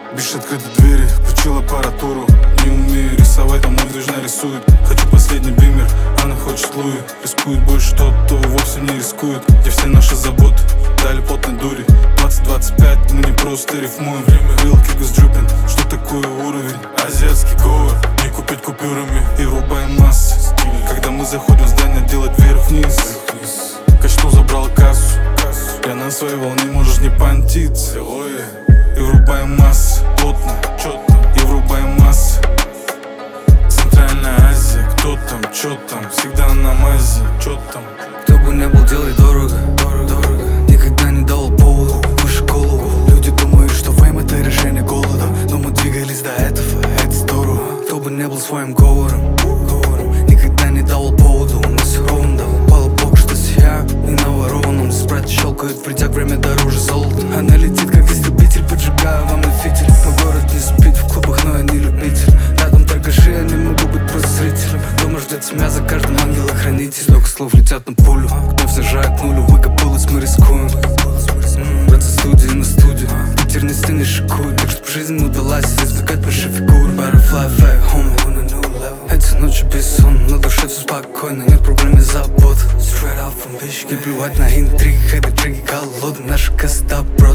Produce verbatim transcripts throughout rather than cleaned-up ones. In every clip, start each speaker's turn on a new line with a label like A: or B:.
A: Бишь открыты двери, включил аппаратуру. Не умею рисовать, а мой движна рисует. Хочу последний бимер, она хочет Луи. Рискует больше тот, кто вовсе не рискует. Где все наши заботы дали потной дури. Двадцать двадцать пять, мы не просто рифмуем. Вилки госджупин, что такое уровень? Азиатский говор, не купить купюрами. И врубаем массы, когда мы заходим в здание, делать вверх-вниз. Качнул, забрал кассу. Я на своей волне, можешь не понтиться. И врубаем массы, плотно, четко. И врубаем массы. Центральная Азия, кто там, чё там, всегда на мазе, чё там.
B: Кто бы не был, делай дорого, дорого. Никогда не давал повода, выше голову. Люди думают, что фейм это решение голода, но мы двигались до этого, это здорово. Кто бы не был своим говором, говором. Никогда не давал поводу, у нас ровно. Пала бог, что я не наворованным. Спрайт щелкает, притяг, время дороже золота. Она летит, как истребитель, поджигаю вам на фитиль. Но город не спит, в клубах, но я не любитель. Рядом торгаши, я не могу быть просто зрителем. Дома ждет семья, за каждым ангел-охранитель. Столько слов летят на пулю, вновь сажает нулю. Выкопалась, мы рискуем. Брат со студии на студию, Питер не стынет, шикует. Так что жизнь удалась избегать большой фигуры. Butterfly fly home on a new level. Эти ночи без сон, на душе все спокойно. Нет проблем и забот. Straight out from Бишкек. Не плевать на интриги, это треки голодны. Наша коста брод.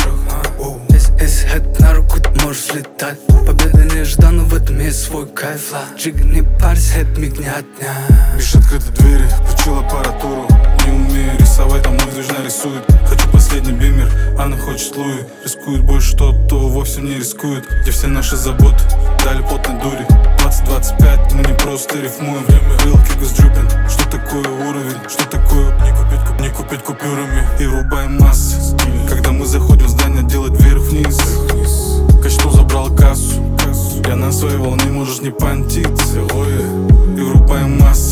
B: Если это на руку, ты можешь слетать. Победа нежданна, в этом есть свой кайф. Джига, не парься, это миг не отнять.
A: Бишь открыты двери, включил аппаратуру. Не умею рисовать, а мой движна рисует. Хочу последний бимер, она хочет Луи. Рискует больше тот, кто вовсе не рискует. Где все наши заботы дали потной дури. Двадцать двадцать пять, мы не просто рифмуем. Вилки госджупин, что такое уровень? Что такое не купить, куп, не купить купюрами? И врубаем массы, когда мы заходим в здание, делать вверх-вниз. Качнул, забрал кассу. Я на своей волне, можешь не понтиться. И врубаем массы.